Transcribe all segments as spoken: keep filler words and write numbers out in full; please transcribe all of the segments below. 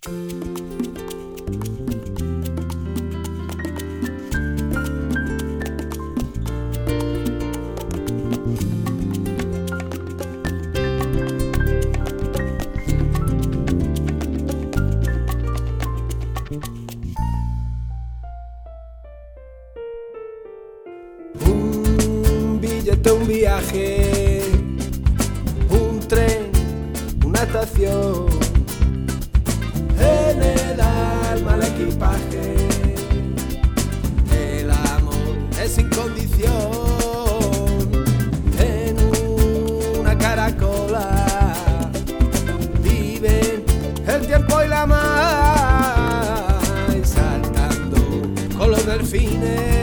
Un billete, un viaje, un tren, una estación, en el alma el equipaje. El amor es sin condición, en una caracola viven el tiempo y la mar, y saltando con los delfines.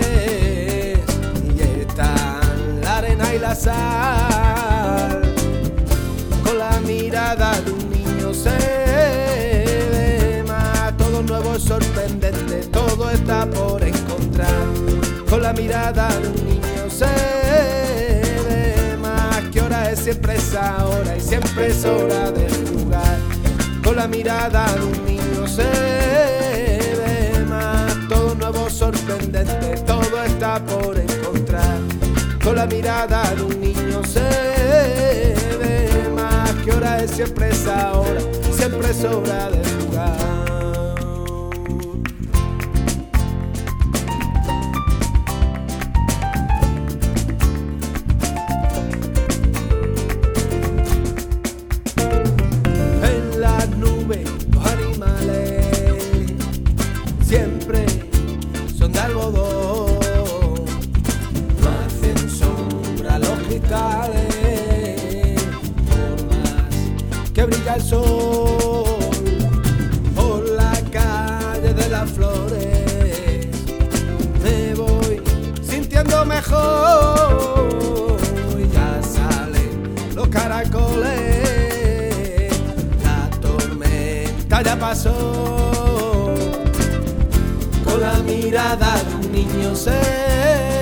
Y la sal, con la mirada de un niño se ve más, todo nuevo es sorprendente, todo está por encontrar. Con la mirada de un niño se ve más, que hora es, siempre es ahora y siempre es hora de jugar. Con la mirada de un niño se ve más, todo nuevo sorprendente, todo está por encontrar. Con la mirada de un niño se ve más, que hora es, siempre es ahora, siempre es hora de jugar. En las nubes los animales siempre son de algodón, por más que brilla el sol, por la calle de las flores me voy sintiendo mejor. Ya salen los caracoles, la tormenta ya pasó. Con la mirada de un niño se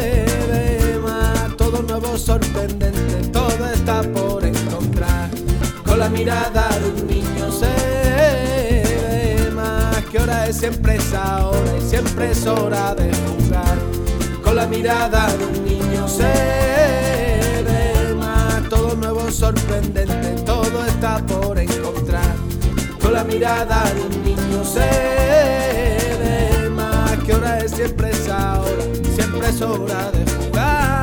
nuevo sorprendente, todo está por encontrar. Con la mirada de un niño se ve más, que hora es, siempre es ahora y siempre es hora de jugar. Con la mirada de un niño se ve más, todo nuevo sorprendente, todo está por encontrar. Con la mirada de un niño se ve más, que hora es, siempre es ahora, siempre es hora de jugar.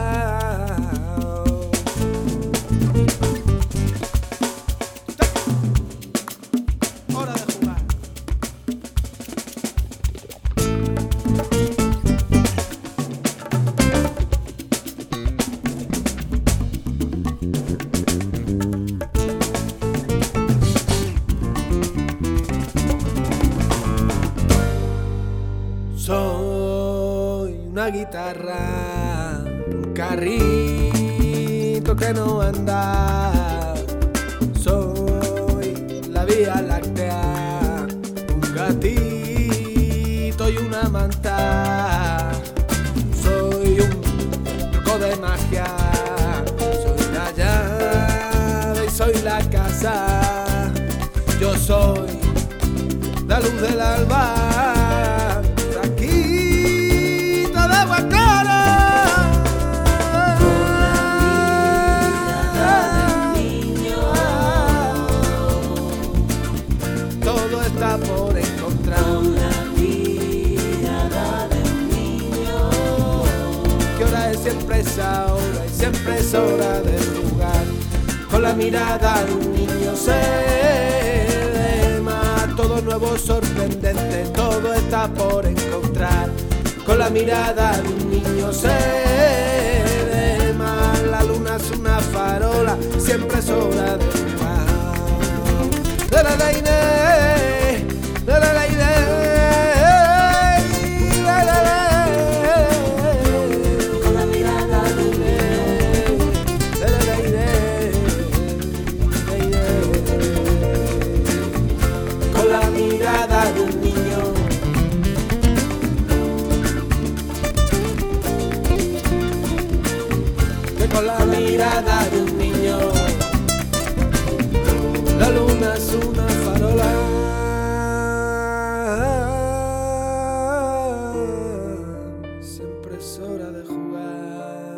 Soy una guitarra, un carrito que no anda. Soy la Vía Láctea, un gatito y una manta. Soy un truco de magia, soy la llave y soy la casa. Yo soy la luz del alba, por encontrar. Con la mirada de un niño, que hora es, siempre es ahora y siempre es hora de jugar. Con la mirada de un niño se ve más, todo nuevo sorprendente, todo está por encontrar. Con la mirada de un niño se ve más, la luna es una farola, siempre es hora de jugar. De la de Inés, de la de Inés, de la de con la mirada de un niño, de la de Inés, de Inés. Con la mirada de un niño, que con la mirada de un niño, la luna es una farola. Ahora es hora de jugar.